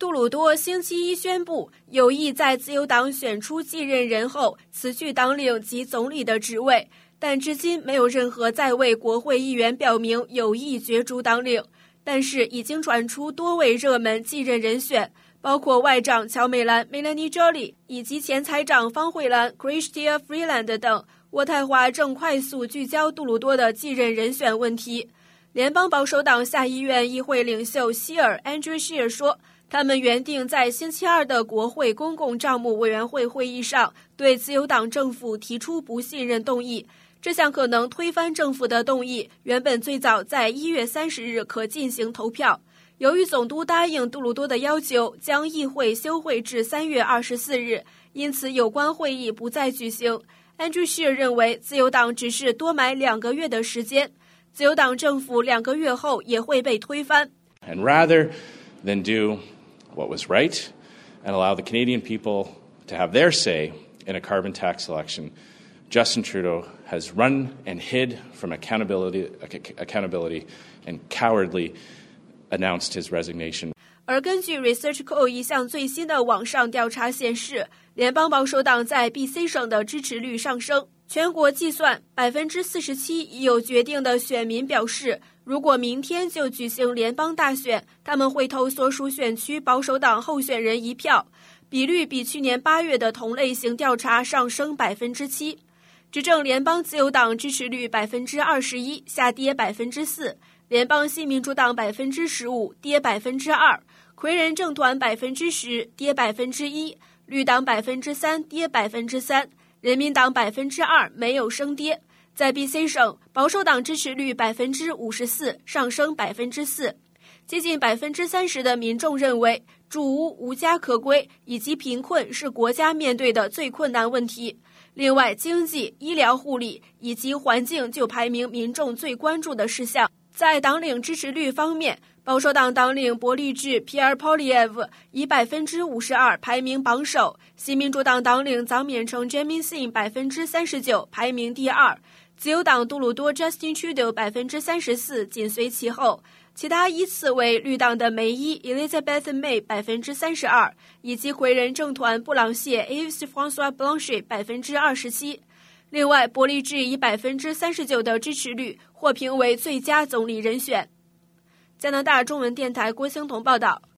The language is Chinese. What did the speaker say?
杜鲁多星期一宣布有意在自由党选出继任人后辞去党领及总理的职位，但至今没有任何在位国会议员表明有意角逐党领。但是已经传出多位热门继任人选，包括外长乔美兰 Melanie Joly 以及前财长方慧兰 Chrystia Freeland 等。渥太华正快速聚焦杜鲁多的继任人选问题。联邦保守党下议院议会领袖希尔 Andrew Scheer 说，他们原定在星期二的国会公共账目委员会会议上对自由党政府提出不信任动议。这项可能推翻政府的动议原本最早在1月30日可进行投票。由于总督答应杜鲁多的要求，将议会休会至3月24日，因此有关会议不再举行。Andrew Scheer 认为自由党只是多买2个月的时间，自由党政府2个月后也会被推翻。 And rather than do what was right and allow the Canadian people to have their say in a carbon tax election, Justin Trudeau has run and hid from accountability and cowardly announced his resignation. 而根据 ResearchCo 一项最新的网上调查显示，联邦保守党在 BC 省的支持率上升。全国计算 47% 已有决定的选民表示，如果明天就举行联邦大选，他们会投所属选区保守党候选人一票，比率比去年8月的同类型调查上升 7%。执政联邦自由党支持率 21%， 下跌 4%， 联邦新民主党 15%， 跌 2%， 魁人政团 10%， 跌 1%， 绿党 3%， 跌 3%， 人民党 2%， 没有升跌。在 BC 省，保守党支持率 54%， 上升 4%。接近 30% 的民众认为住屋无家可归以及贫困是国家面对的最困难问题。另外，经济、医疗护理以及环境就排名民众最关注的事项。在党领支持率方面，保守党党领伯利治 Pierre Poilievre 以 52% 排名榜首，新民主党党领长冕成 Jaime Sin 39%排名第二，自由党杜鲁多 Justin Trudeau 34%紧随其后。其他依次为绿党的梅伊 Elizabeth May 32%，以及魁人政团布朗谢 Yves François Blanchet 27%。另外，伯利治以 39% 的支持率获评为最佳总理人选。加拿大中文电台郭兴彤报道。